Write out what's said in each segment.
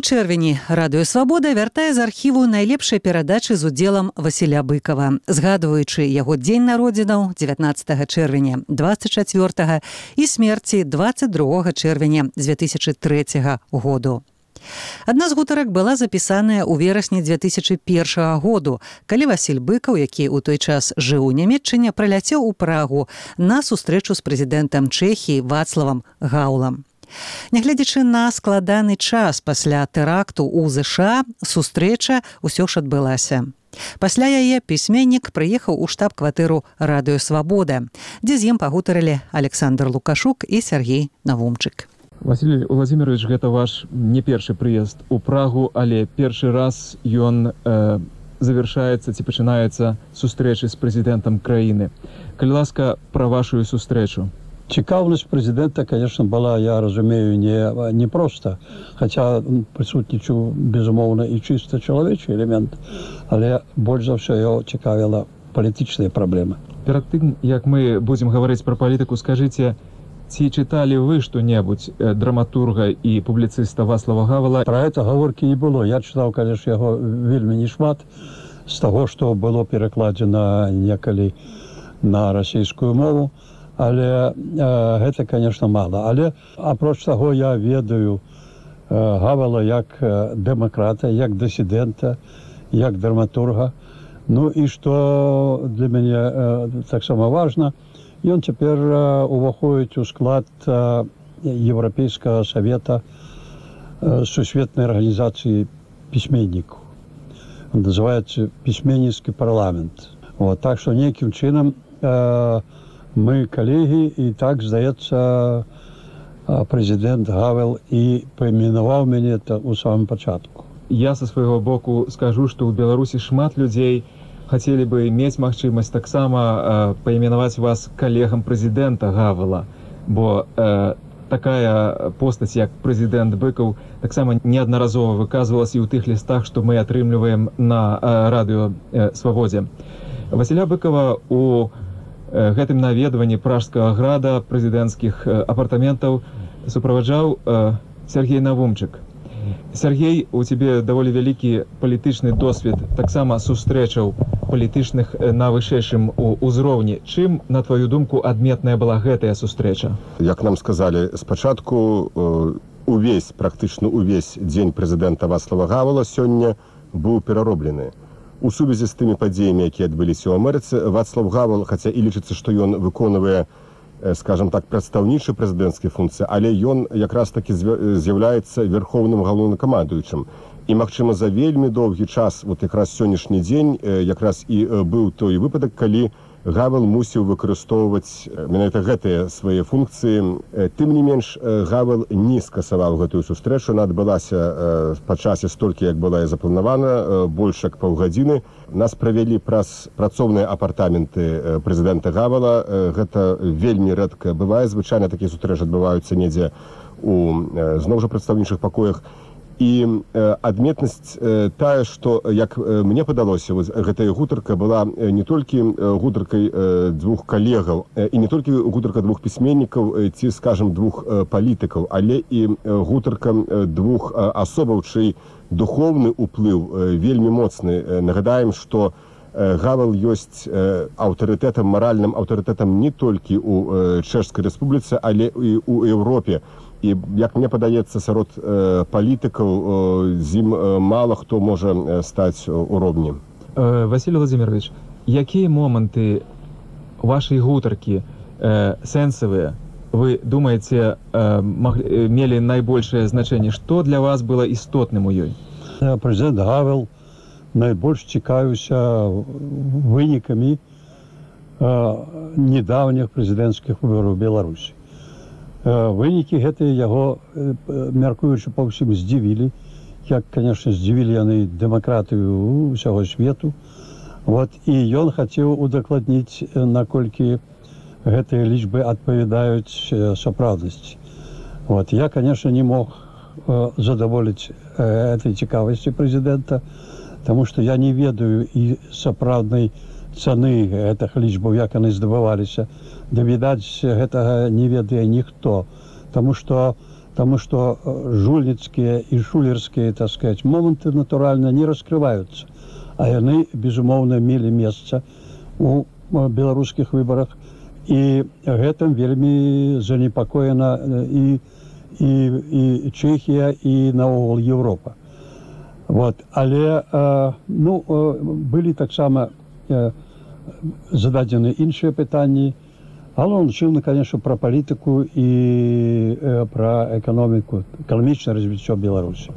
чэрвені радыё «Свабода» вяртае з архіву найлепшай перадачы з удзелам Васіля Быкова, згадваючы яго дзень народзінаў 19 чэрвеня 24 і смерці 22 чэрвеня 2003 году. Адна з гутарак была запісаная ў верасні 2001 году, калі Васіль Быкаў, які ў той час жыў у Нямецчыне, прыляцеў у Прагу на сустрэчу з прэзідэнтам Чэхіі Вацлавам Гаўлам. Нягледзячы на складаны час пасля тэракту ў ЗША, сустрэча ўсё ж адбылася. Пасля яе пісьменнік прыехаў у штаб-кватыру радыё «Свабода», дзе з ім пагутарылі Александр Лукашук і Сергей Навумчык. Василий Владимирович, гэта ваш не першы прыезд у Прагу, але першы раз ён завяршаецца ці пачынаецца сустрэчы з прэзідэнтам краіны. Калі ласка, пра вашу сустрэчу. Цікаўнасць прэзідэнта, конечно, была, я разумею, не проста, хаця прысутнічаў, безумоўна, і чыста чалавечы элемент, але больш за ўсё яго цікавіла палітычныя праблемы. Перад тым, як мы будзем гаварыць пра палітыку, скажыце, ці чыталі вы што-небудзь драматурга і публіцыста Вацлава Гавала? Пра гэта гаворкі не было. Я чытаў, конечно, яго вельмі не шмат з таго, што было перакладзена некалі на расійскую мову. Але гэта, конечно, мала. Але апроч таго я ведаю Гавала як дэмакрата, як дысідэнта, як драматурга. Ну і што для мяне таксама важна, ён цяпер уваходзіць у склад Еўрапейскага савета сусветнай арганізацыі пісьменнікаў. Называецца пісьменніцкі парламент. Так што нейкім чынам мы калегі, і так, здаецца, прэзідэнт Гавел і паіменаваў мяне ў самым пачатку. Я са свайго боку скажу, што ў Беларусі шмат людзей хацелі бы мець магчымасць таксама паіменаваць вас калегам прэзідэнта Гавела, бо такая постаць, як прэзідэнт Быкаў, таксама неаднаразова выказвалася і ў тых лістах, што мы атрымліваем на радыё «Свабодзе». Васіля Быкова у гэтым наведванні Пражскага града прэзідэнцкіх апартаментаў суправаджаў Сергей Навумчык. Сергей, у цябе даволі вялікі палітычны досвед, таксама сустрэчаў палітычных на вышэйшым узроўні. Чым, на твою думку, адметная была гэтая сустрэча? Як нам сказалі, спачатку практычна увесь дзень прэзідэнта Вацлава Гавала сёння быў перароблены. У сувязі з тымі падзеямі, якія адбыліся ў Амерыцы, Вацлав Гавал, хаця і лічыцца, што ён выконвае, скажам так, прадстаўнічы прэзідэнцкія функцыі, але ён якраз такі з'яўляецца верхоўным галоўнакамандуючым. І, магчыма, за вельмі доўгі час, якраз сённяшні дзень, якраз і быў той выпадак, калі Гавел мусіў выкарыстоўваць менавіта гэтыя свае функцыі. Тым не менш, Гавел не скасаваў гэтую сустрэчу. Яна адбылася па часе столькі, як была і запланавана, больш як паўгадзіны. Нас правялі праз працоўныя апартаменты прэзідэнта Гавела. Гэта вельмі рэдка бывае. Звычайна такія сустрэчы адбываюцца недзе у зноў жа прадстаўнічых пакоях. І адметнасць тая, што, як мне падалося, гэтая гутарка была не толькі гутаркай двух калегаў, і не толькі гутарка двух пісьменнікаў ці, скажам, двух палітыкаў, але і гутарка двух асобаў, чый духоўны ўплыў вельмі моцны. Нагадаем, што Гавел ёсць аўтарытэтам, маральным аўтарытэтам не толькі ў Чэшскай рэспубліцы, але і ў Еўропе. І, як мне падаецца, сярод палітыкаў з ім мала хто можа стаць у ровні. Василий Владимирович, якія моманты вашай гутаркі сэнсавыя, вы думаеце, мелі найбольшае значэнне? Што для вас было істотным у ёй? Прэзідэнт Гавел найбольш цікавіўся вынікамі недаўніх прэзідэнцкіх выбараў у Беларусі. Вынікі гэтыя яго, мяркуючы па ўсім, здзівілі. Як, конечно, здзівілі яны дэмакратыю ўсяго свету. І ён хацеў удакладніць, наколькі гэтыя лічбы адпавядаюць сапраўднасці. Я, конечно, не мог задаволіць этой цікавасці прэзідэнта, таму што я не ведаю і сапраўднай цаны гэтых лічбаў, як яны здабываліся. Да, відаць, гэтага не ведае ніхто, таму што потому что жульніцкія і шулерскія, так сказать, моманты натуральна не раскрываюцца, а яны безумоўна мелі месца у беларускіх выбарах, і гэтым вельмі занепакоена і Чэхія, і наогул Еўропа. Вот. Але былі таксама зададзены іншыя пытанні. Галоўным чынам, конечно, пра палітыку і пра эканоміку, эканамічнае развіццё Беларусі.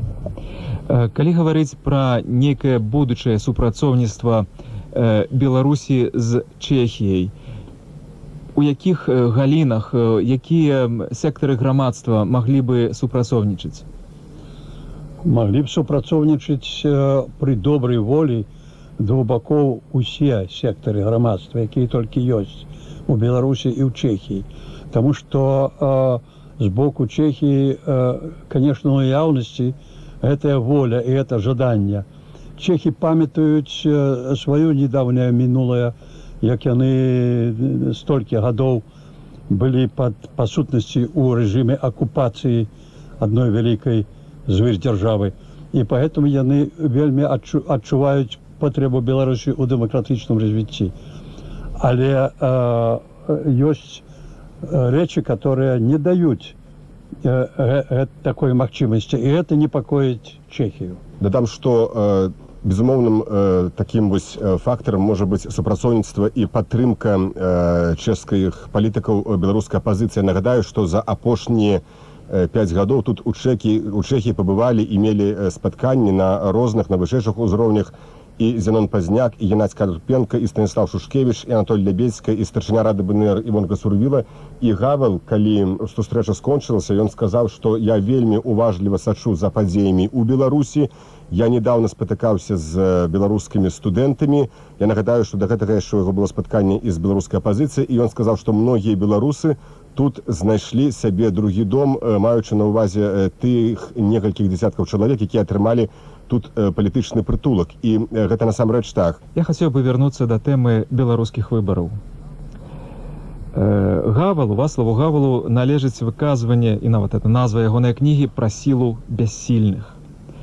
Калі гаварыць пра нейкае будучае супрацоўніцтва Беларусі з Чэхіяй, у якіх галінах, якія сектары грамадства маглі бы супрацоўнічаць? Маглі б супрацоўнічаць пры добрай волі двух бакоў усе сектары грамадства, якія толькі ёсць у Беларусі і ў Чэхіі. Таму што з боку Чэхіі, конечно, у наяўнасці гэтая воля і гэта жаданне. Чэхі памятаюць сваё недаўняе мінулае, як яны столькі гадоў былі па сутнасці ў рэжыме акупацыі адной вялікай звыр-дзяржавы. І поэтому яны вельмі адчуваюць патрэбу Беларусі ў дэмакратычным развіцці. Але ёсць рэчы, которые не даюць такой магчымасці, і гэта непакоіць Чэхію. Дадам, што безумоўным такім вось фактарам можа быць супрацоўніцтва і падтрымка чэшскіх палітыкаў беларускай апазіцыі. Нагадаю, што за апошнія 5 гадоў тут у Чэхіі пабывалі і мелі спатканні на розных, на вышэйшых узроўнях і Зенон Пазняк, і Геннадзь Карпенка, і Станіслав Шушкевіч, і Анатолій Лябедзька, і старшыня рады БНР Івонка Сурвіла. І Гавел, калі сустрэча скончылася, ён сказаў, што я вельмі уважліва сачу за падзеямі ў Беларусі. Я недавно спатыкаўся з беларускімі студэнтамі. Я нагадаю, што да гэтага яшчэ яго было спатканне і з беларускай апазіцыяй, і ён сказаў, што многія беларусы тут знайшлі сабе другі дом, маючы на ўвазе тых некалькіх дзесяткаў чалавек, якія атрымалі тут палітычны прытулак. І гэта насамрэч так. Я хацеў бы вярнуцца да тэмы беларускіх выбараў. Гавелу, Вацлаву Гавелу належыць выказванне, і нават это назва ягонай кнігі, пра сілу бяссільных.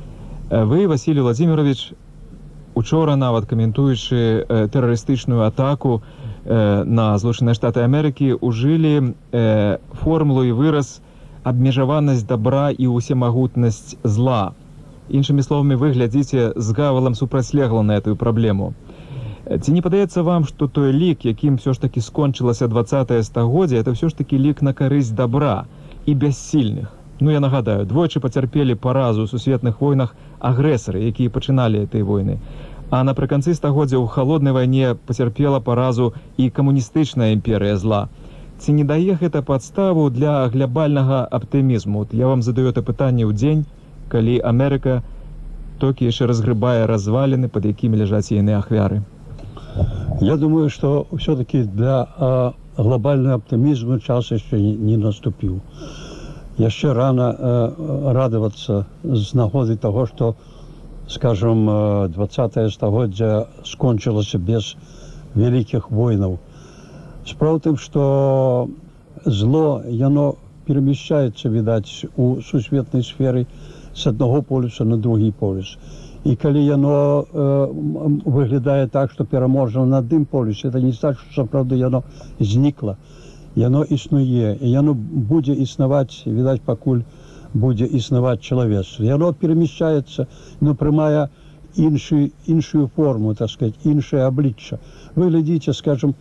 Вы, Васілій Владзімірович, учора нават каментуючы тэрарыстычную атаку на Злучаныя Штаты Амерыкі, ужылі формулу і выраз абмежаванасць дабра і ўсемагутнасць зла. Іншымі словамі, вы глядзіце з Гавелам супрацьлегла на эту праблему. Ці не падаецца вам, што той лік, якім все ж таки скончылася 20-е стагоддзе, это все ж таки лік на карысць дабра і бяссільных? Я нагадаю, двойчы пацярпелі паразу ў сусветных войнах агрэсары, якія пачыналі этой войны. А напрыканцы стагоддзя ў халоднай вайне пацярпела паразу і камуністычная імперыя зла. Ці не дае гэта падставу для глобальнага аптымізму? Я вам задаю это пытанне ў дзень, калі Амерыка толькі яшчэ разгрыбае разваліны, пад якімі ляжаць яны ахвяры. Я думаю, что все-таки для глобального оптимизма час еще не наступил. Еще рано радоваться с нагоды того, что, скажем, 20-е стагоддзя скончилось без великих войнов. Справа в том, что зло, оно перемещается, видать, у сусветной сферы с одного полюса на другий полюс. І калі яно выглядае так, што пераможна на адным полюсе, это не значыць, што сапраўды яно знікла. Яно існуе, і яно будзе існаваць, відаць, пакуль будзе існаваць чалавецтва. Яно перамяшчаецца, прымае іншую форму, так сказать, іншае аблічча. Вы глядзіце, скажем,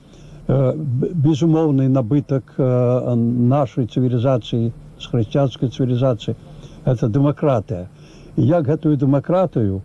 безумоўны набытак нашай цывілізацыі, з хрысціянскай цывілізацыі, это дэмакратыя. І як гэтую дэмакратыю,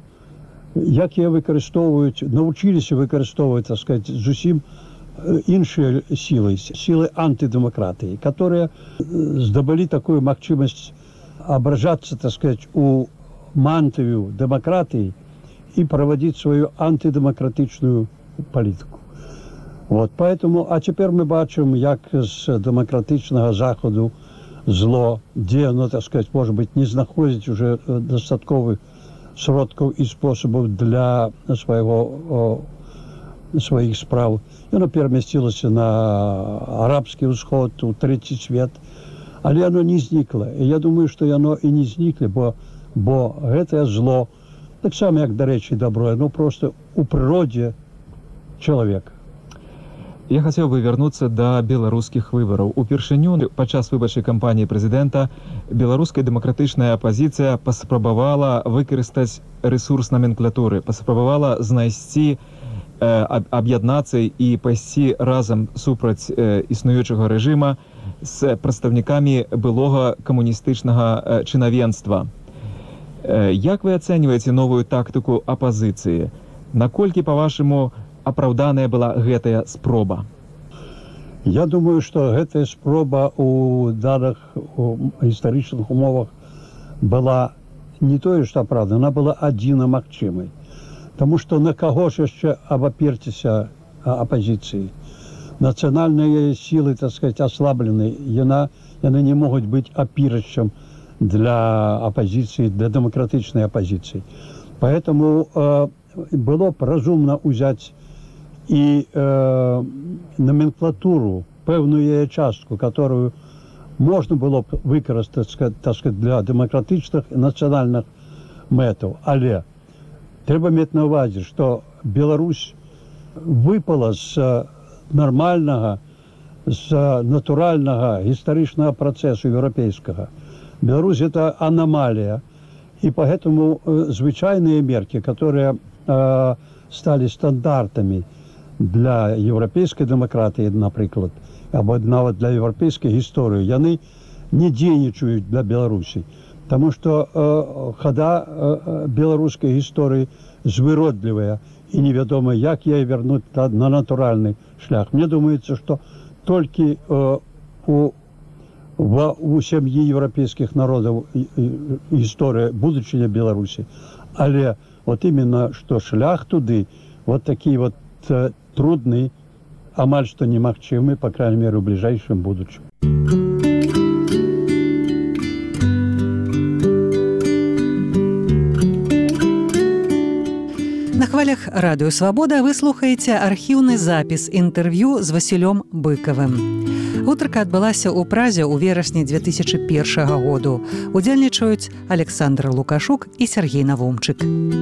як яе выкарыстоўваюць, навучыліся выкарыстоўваць, так сказать, зусім іншыя сілы, сілы антыдэмакратыі, которые здабылі такую магчымасць абражацца, так сказать, у мантыю дэмакратыі і правадзіць сваю антыдэмакратычную палітыку. Вот, поэтому, а цяпер мы бачым, як з дэмакратычнага захаду зло, где оно, так сказать, может быть, не знаходзіць уже дастатковых сродкаў і способаў для сваіх справ. Оно перамясцілася на арабскі ўсход, у трэці свет. Але оно не знікла. І я думаю, што яно і не знікне, бо гэтае зло, так само, як, дарэчы, добро, оно просто у прыродзе чалавека. Я хацеў бы вярнуцца да беларускіх выбараў. Упершыню падчас выбарчай кампаніі прэзідэнта беларуская дэмакратычная апазіцыя паспрабавала выкарыстаць рэсурс наменклатуры, паспрабавала знайсці аб'яднацца і пайсці разам супраць існуючага рэжыма з прадстаўнікамі былога камуністычнага чынавенства. Як вы ацэньваеце новую тактыку апазіцыі? Наколькі, па-вашаму, апраўданая была гэтая спроба? Я думаю, што гэтая спроба у даных гістарычных умовах была не тое, што апраўдана, она была адзіна магчымай. Таму што на каго ж яшчэ абаперціся апазіцыі? Нацыянальныя сілы, так сказать, аслаблены, яны не могуць быць апірачам для апазіцыі, для дэмакратычнай апазіцыі. Поэтому было б разумна ўзяць і номенклатуру, пэўную яе частку, которую можна было б выкарыстаць, так сказать, для дэмакратычных і нацыянальных мэтаў. Але трэба мець на ўвазе, што Беларусь выпала з нармальнага, з натуральнага гістарычнага працэсу еўрапейскага. Беларусь – это аномалия. И поэтому звычайные мерки, которые стали стандартами для европейской демократии, например, або нават для европейской истории, яны не дзейнічаюць для Беларуси. Потому что хода белорусской истории звыродлівая и невядома, як яе вернуть на натуральный шлях. Мне думается, что только у сям'і еўрапейскіх народаў гісторыя будучыня Беларусі. Але вот именно, что шлях туды вот такі вот трудны, амаль што немагчымы, по крайней мере, у ближайшым будучым. На хвалях радыё «Свабода» вы слухаеце архіўны запіс інтэрв'ю з Васілём Быкавым. Гутарка адбылася ў Празе ў верасні 2001 году. Удзельнічаюць Александр Лукашук і Сергей Навумчык.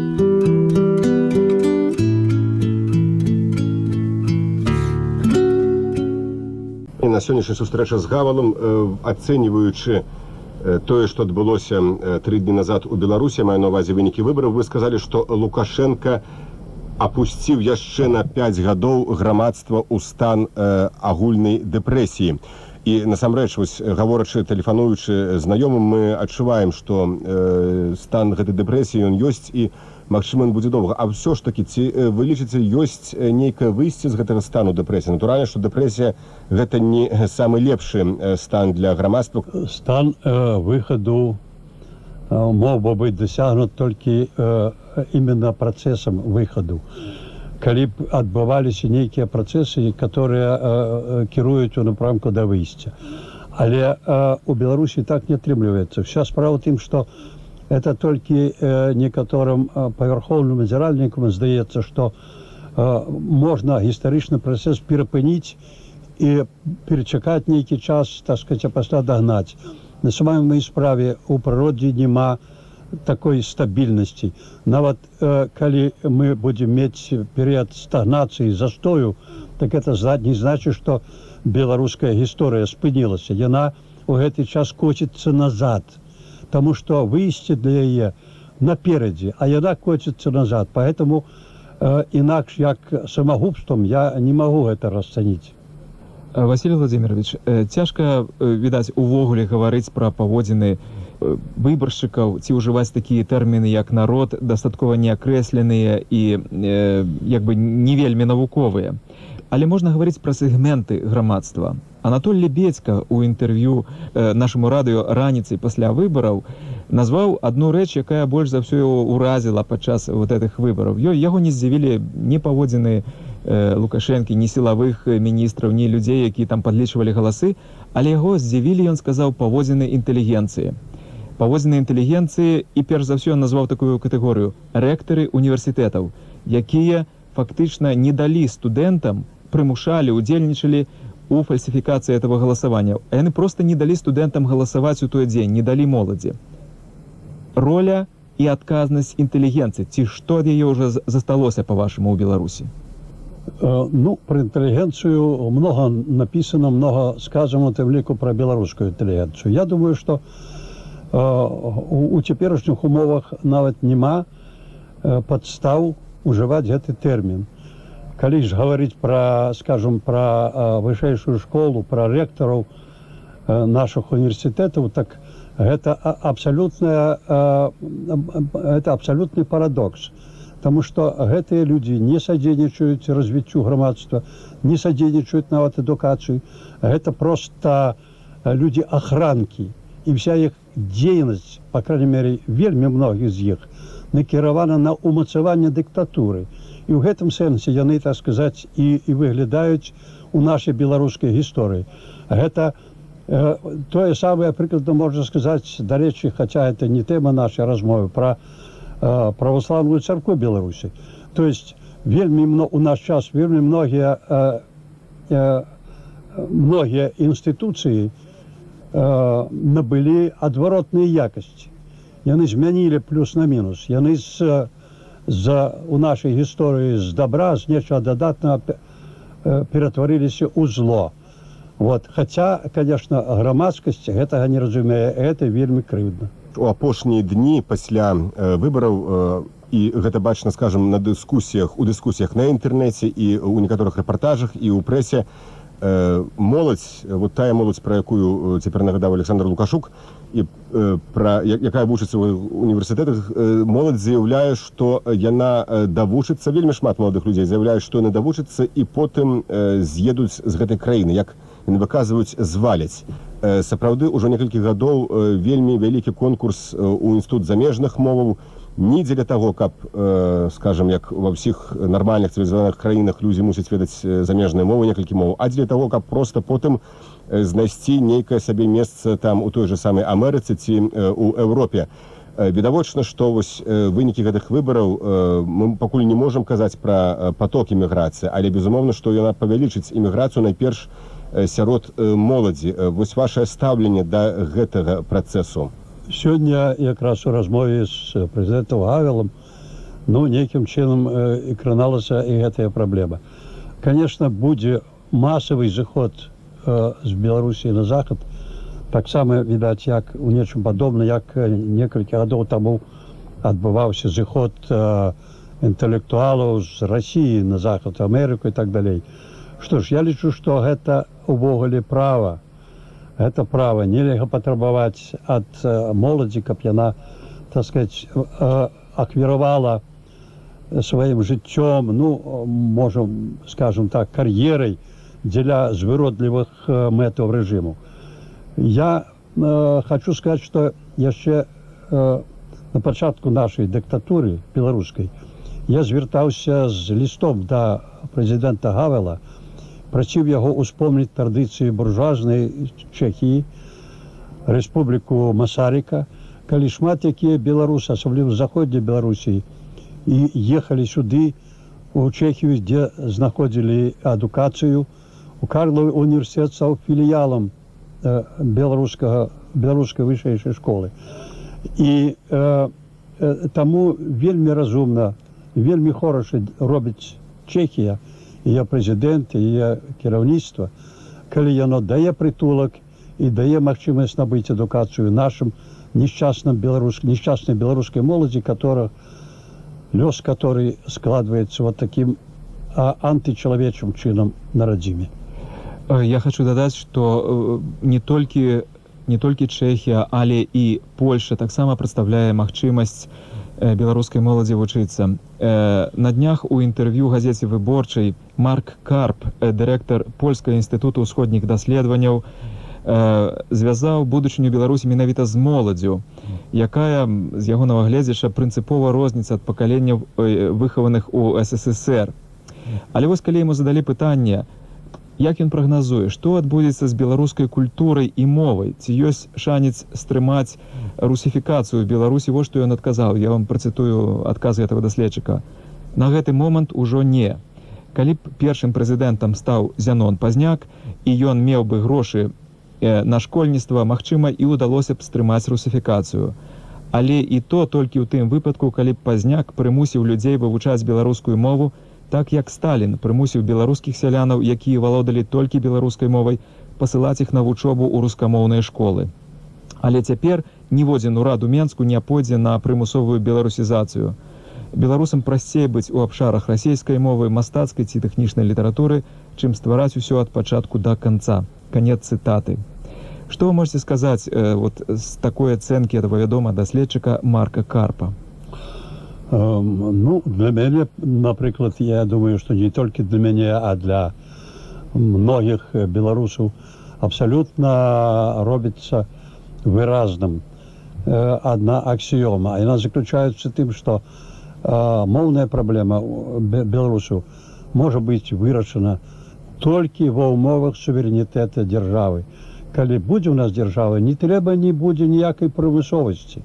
І на сённяшняй сустрэча з Гавалам, ацэньваючы тое, што адбылося 3 дні назад у Беларусі, маю на ўвазе вынікі выбараў, вы сказалі, што Лукашенко апусціў яшчэ на 5 гадоў грамадства ў стан агульнай дэпрэсіі. І насамрэч, гаворачы, тэлефануючы знаёмым, мы адчуваем, што стан гэтай дэпрэсіі ён ёсць і магчыма, ён будзе доўга. А ўсё ж такі, ці вы лічыце, ёсць нейкае выйсце з гэтага стану дэпрэсіі? Натуральна, што дэпрэсія гэта не самы лепшы стан для грамадства. Стан выхаду мог бы быць дасягнут толькі именно працэсам выхаду. Калі б адбываліся нейкія працэсы, которые кіруюць у напрамку да выйсця. Але у Беларусі так не атрымліваецца. Вся справа тым, што это толькі некаторым павярхоўным назіральнікам здаецца, што можна гістарычны працэс перапыніць і перачакаць нейкі час, так сказать, а пасля дагнаць. На самой справе у прыродзе няма такой стабільнасці. Нават калі мы будзем мець перыяд стагнацыі, застою, так это не значит, што беларуская гісторыя спынілася. Яна у гэты час коціцца назад, таму што выйсце для яе наперадзе, а яна коціцца назад. Поэтому інакш як самагубствам я не магу гэта расцаніць. Василий Владимирович, цяжка, відаць, увогуле гаварыць пра паводзіны выбаршчыкаў, ці ўжываць такія тэрміны, як народ, дастаткова неакрэсленыя і як бы не вельмі навуковыя. Але можна гаварыць пра сегменты грамадства. Анатоль Лебедзька ў інтэрв'ю нашаму радыё раніцай пасля выбараў назваў адну рэч, якая больш за ўсё ўразіла падчас вот гэтых выбараў. Яго не здзівілі ні паводзіны Лукашэнкі, ні сілавых міністраў, ні людзей, які там падлічвалі галасы, але яго здзівілі, ён сказаў, паводзіны інтэлігенцыі. Паводзіны інтэлігенцыі, і перш за ўсё ён назваў такую катэгорыю рэктары універсітэтаў, якія фактычна не далі студэнтам, прымушалі, удзельнічалі у фальсификации этого голосования. Они просто не дали студентам голосовать у той день, не дали молоді. Роля и отказность интеллигенции. Ці что ее уже засталося, по-вашему, у Беларуси? Ну, про интеллигенцию много написано, много сказано, тем лику про белорусскую интеллигенцию. Я думаю, что у теперешних умовах нават нема подстав уживать этот термин. Коли ж говорить про, скажем, про высшую школу, про ректоров наших университетов, так это абсолютный парадокс. Потому что гэтыя люди не содейничают развитию громадства, не содейничают нават эдукацию. Это просто люди-охранки. И вся их деятельность, по крайней мере, вельмі многих из них, накіравана на умацаванне дыктатуры. І ў гэтым сэнсе яны, так сказаць, і выглядаюць у нашай беларускай гісторыі. Гэта тое самае, прыкладна, можна сказаць, дарэчы, хаця это не тэма нашай размовы, пра православную царкву Беларусі. То есть вельмі у наш час вельмі многія інстытуцыі набылі адваротныя якасці. Яны змянілі плюс на мінус. Яны у нашай гісторыі з добра, з нечага дадатнага ператварыліся ў зло. Вот. Хотя, конечно, громадскасць гэтага не разумее, это вельмі крыўдна. У апошнія дні пасля выбараў, і гэта бачна, скажем, у дыскусіях на інтэрнэце і у некаторых рэпартажах і ў прэсе, моладзь, вот тая моладзь, про якую цяпер нагадаў Александр Лукашук, і якая вучыцца ў універсітэтах, моладзь заяўляе, што яна давучыцца, вельмі шмат маладых людзей заяўляюць, што яны давучыцца і потым з'едуць з гэтай краіны, як яны выказваюць, зваляць. Сапраўды, ўжо некалькі гадоў вельмі вялікі конкурс у інстытут замежных моваў, не дзеля таго, каб, скажем, як ва ўсіх нармальных цывілізаваных краінах людзі мусяць ведаць замежныя мовы, некалькі моваў, а дзеля таго, каб проста потым знайсці нейкае сабе месца там у той же самай Амерыцы ці у Еўропе. Відавочна, што вось вынікі гэтых выбараў мы пакуль не можам казаць пра поток іміграцыі, але безумоўна, што яна павялічыць іміграцыю найперш сярод моладзі. Вось вашае стаўленне да гэтага працэсу. Сёння якраз у размове з прэзідэнтам Гавелам нейкім чынам краналася і гэтая праблема. Конечно, будзе масавы зыход з Беларусі на захад, таксама, відаць, як у нечым падобна, як некалькі гадоў таму адбываўся зыход інтэлектуалаў з Расіі на захад, Амерыку і так далей. Што ж, я лічу, што гэта увогуле права. Гэта права. Нельга патрабаваць ад моладзі, каб яна, так сказаць, аквіравала сваім жыццём, можам, скажем так, кар'ерай дзеля звыродлівых мэтаў рэжыму. Я хочу сказаць, што яшчэ на пачатку нашай дыктатуры беларускай я звяртаўся з лістом да прэзідэнта Гавела, просив яго успомніць традыцыі буржуазнай Чэхіі, рэспубліку Масарыка, калі шмат якія беларусы, асабліва з заходняй Беларусі, і ехалі сюды, у Чэхію, дзе знаходзілі адукацыю. У Карловы універсітэт стаў філіялам беларускай вышэйшай школы. І таму вельмі разумна, вельмі хораша робіць Чэхія, яе прэзідэнт, яе кіраўніцтва, калі яно дае прытулак і дае магчымасць набыць адукацыю нашым несчастнай беларускай моладзі, лёс которой складваецца вот таким антычалавечым чынам на радзіме. Я хочу дадаць, што не толькі Чэхія, але і Польша таксама прадстаўляе магчымасць беларускай моладзі вучыцца. На днях у інтэрв'ю газеце «Выборчай» Марк Карп, дырэктар Польскага інстытуту ўсходніх даследаванняў, звязаў будучыню Беларусі менавіта з моладдзю, якая, з ягонага гледзяча, прынцыпова розніцца ад пакаленняў, выхаваных у СССР. Але вось калі яму задалі пытанне, як ён прагназуе, што адбудзецца з беларускай культурай і мовай, ці ёсць шанец стрымаць русіфікацыю Беларусі, вось што ён адказаў. Я вам працытую адказ гэтага даследчыка. На гэты момант ужо не. Калі б першым прэзідэнтам стаў Зянон Пазняк, і ён меў бы грошы на школьніцтва, магчыма, і ўдалося б стрымаць русіфікацыю. Але і то толькі ў тым выпадку, калі б Пазняк прымусіў людзей вывучаць беларускую мову, так як Сталін прымусіў беларускіх сялянаў, якія валодалі толькі беларускай мовай, пасылаць іх на вучобу ў рускамоўныя школы. Але цяпер ніводзін урад у Менску не пойдзе на прымусовую беларусізацыю. Беларусам прасцей быць у абшарах расійскай мовы, мастацкай ці тэхнічнай літаратуры, чым ствараць усё ад пачатку да канца. Канец цытаты. Што вы можете сказаць з такой ацэнкі этого вядомага даследчыка Марка Карпа? Для мяне, напрыклад, я думаю, што не толькі для мяне, а для многіх беларусаў абсалютна робіцца выразным адна аксіёма. Яна заключаецца тым, што моўная праблема беларусаў можа быць вырашана толькі ва ўмовах суверэнітэта дзяржавы. Калі будзе ў нас дзяржава, не трэба не будзе ніякай прамысловасці.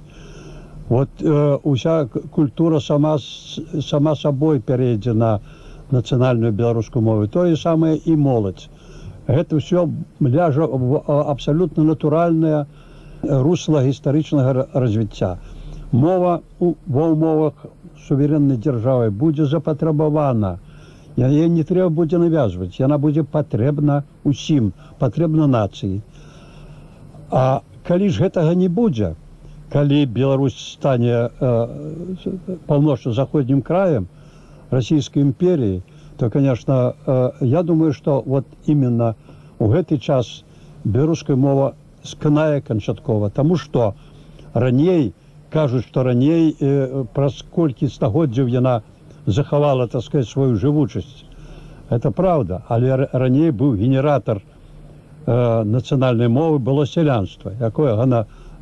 Уся культура сама сабой перейдзе на нацыянальную беларускую мову. Тое самае і моладзь. Гэта ўсё ляжа в абсалютна натуральнае русло гістарычнага развіцця. Мова ва ўмовах суверэннай дзяржавы будзе запатрабавана. Яе не трэба будзе навязваць. Яна будзе патрэбна ўсім, патрэбна нацыі. А калі ж гэтага не будзе, калі Беларусь стане паўночна-заходнім краем Расійскай імперіі, то, конечно, я думаю, што именно ў гэты час беларуская мова сканае канчаткова, таму што раней, кажуць, што раней праз колькі стагоддзяў яна захавала, так сказать, сваю жывучасць. Это правда, але раней быў генератор нацыянальнай мовы, было сялянства, якое яна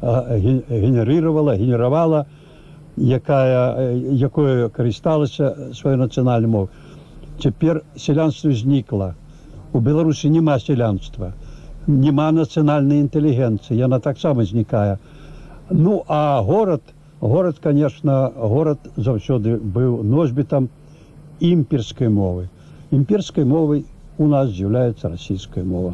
генеравала, якое карысталася сваёй нацыянальнай мовай. Цяпер сялянства знікла. У Беларусі няма сялянства, няма нацыянальнай інтэлігенцыі, яна таксама знікае. А горад, конечно, горад заўсёды быў носьбітам імперскай мовы. Імперскай мовай у нас з'яўляецца расійская мова.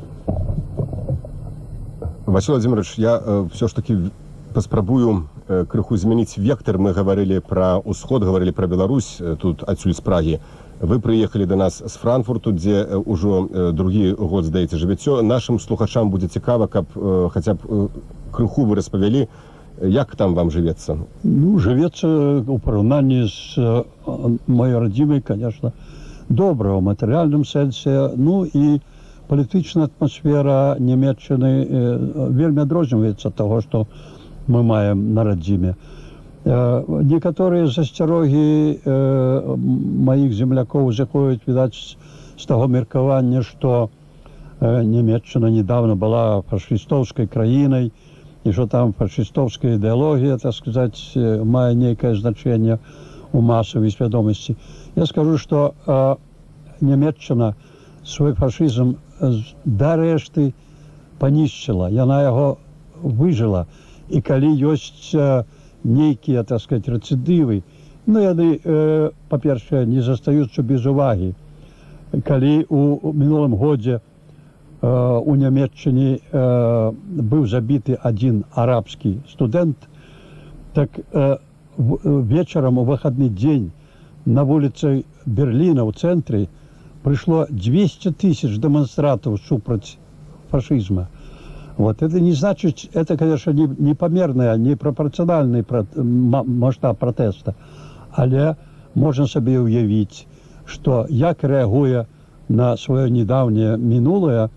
Василий Владимирович, я все ж таки паспрабую крыху змяніць вектор. Мы говорили про ўсход, говорили про Беларусь, тут адсюль з Прагі. Вы приехали до нас з Франкфурту, дзе ўжо другі год, здаецца, жывяццё. Нашим слухачам будзе цікава, каб хаця б крыху вы распавялі, як там вам жывецца? Жывецца у параўнанні з маёй радзімай, конечно, добра ў матэрыяльным сэнсе. І палітычная атмасфера Нямецчыны вельмі адрозніваецца ад таго, што мы маем на радзіме. Некаторыя засцярогі маіх землякоў заходзяць, відаць, з таго меркавання, што Нямецчына недавно была фашыстоўскай краінай, і што там фашыстоўская ідэалогія, так сказаць, мае нейкае значэнне ў масавай свядомасці. Я скажу, што Нямецчына свой фашызм да рэшты панішчыла, яна яго выжыла. І калі ёсць нейкія, так сказать, рэцыдывы, яны, па-першае, не застаюцца без увагі. Калі у мінулым годзе у Нямецчыне быў забіты адзін арабскі студэнт, так вечарам у выхадны дзень на вуліцы Берліна ў цэнтры прыйшло 200 000 дэманстратаў супраць фашызма. Это не значит, это, конечно, непомерный, непропорциональный масштаб протеста, але можно себе уявить, что як реагуя на свое недавнее минулое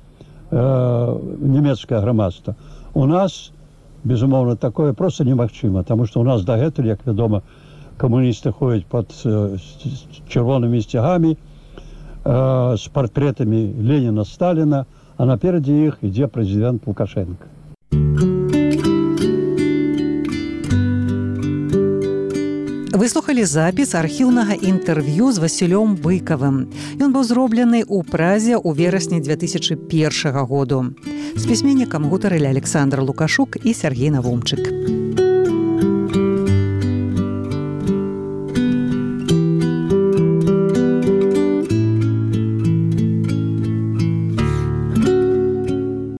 немецкое громадство, у нас, безумовно, такое просто немагчыма, потому что у нас дагэтуль, як вядома, коммунисты ходят под червоными стягами с портретами Ленина, Сталина, а напереди их ідзе прэзідэнт Лукашенко. Выслухалі запіс архіўнага інтэрв'ю з Васілём Быкавым. Ён быў зроблены ў Празе ў верасні 2001 году. З пісьменнікам гутарылі Александр Лукашук і Сергей Навумчык.